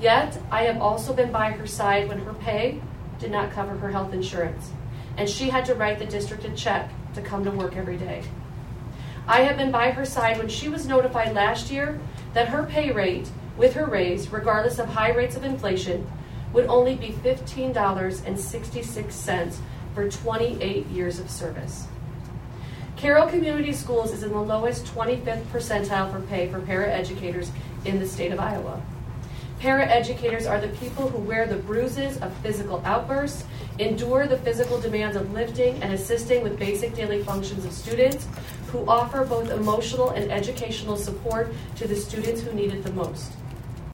Yet, I have also been by her side when her pay did not cover her health insurance, and she had to write the district a check to come to work every day. I have been by her side when she was notified last year that her pay rate, with her raise, regardless of high rates of inflation, would only be $15.66 for 28 years of service. Carroll Community Schools is in the lowest 25th percentile for pay for paraeducators in the state of Iowa. Paraeducators are the people who wear the bruises of physical outbursts, endure the physical demands of lifting and assisting with basic daily functions of students, who offer both emotional and educational support to the students who need it the most.